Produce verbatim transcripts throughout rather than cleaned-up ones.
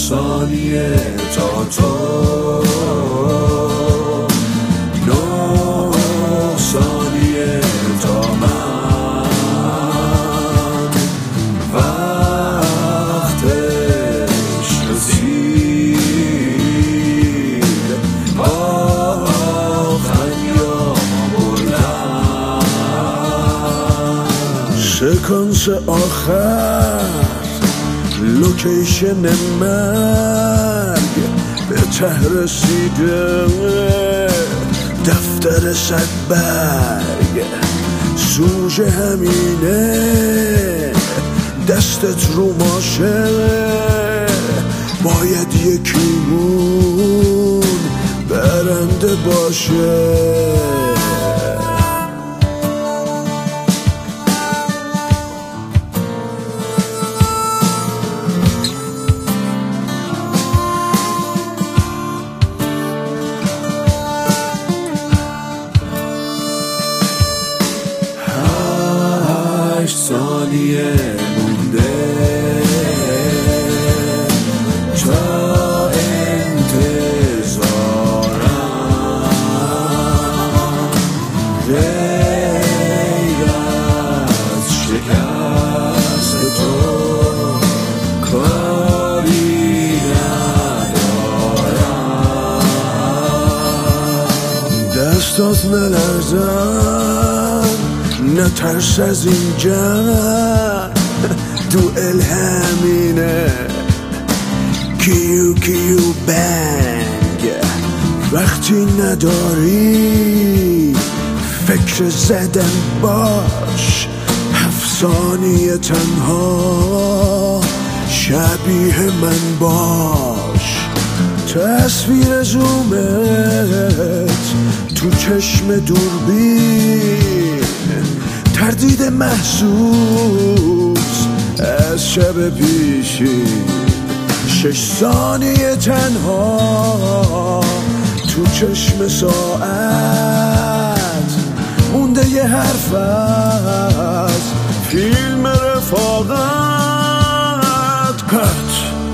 ثانیه تا تو، نه ثانیه تا من، وقتش رسید آخر یا بردن. سکانس آخر لوکیشن مرگ به ته رسیده، دفتر صد برگ سوژه همینه، دستت رو ماشه باید یکیمون برنده باشه. ثانیه مونده تا انتظارم، غیر از شکست تو کاری ندارم. دستات نلرزن، نترس از این جنگ، دوئل همینه، کیو کیو بنگ. وقتی نداری فکر زدن باش، هفت ثانیه تنها شبیه من باش. تصویر زومت تو چشم دوربین، تردید محسوس از شب پیشین. شش ثانیه تنها تو چشم ساعت، مونده یه حرف از فیلم رفاقت. کات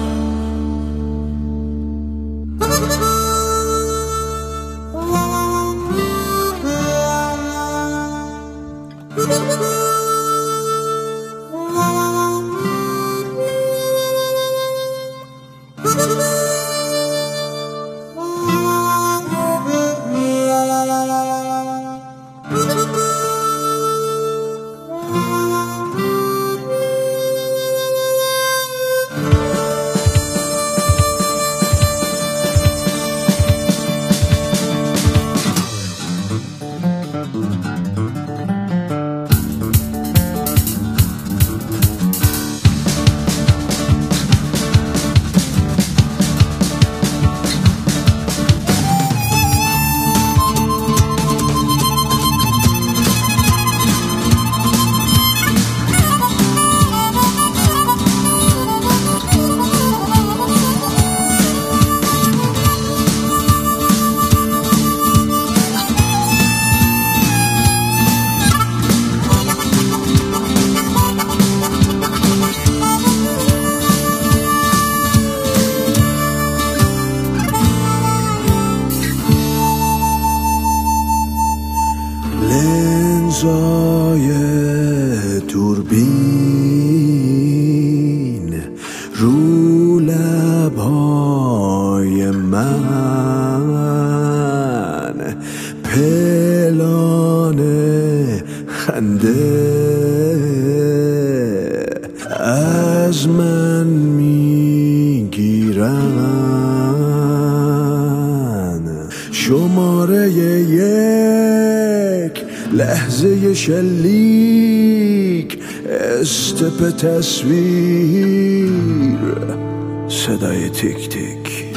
لنزای دوربین رو لبهای من، پلان خنده از من میگیرن. شماره یک لحظه شلیک، استپ تصویر، صدای تیک تیک.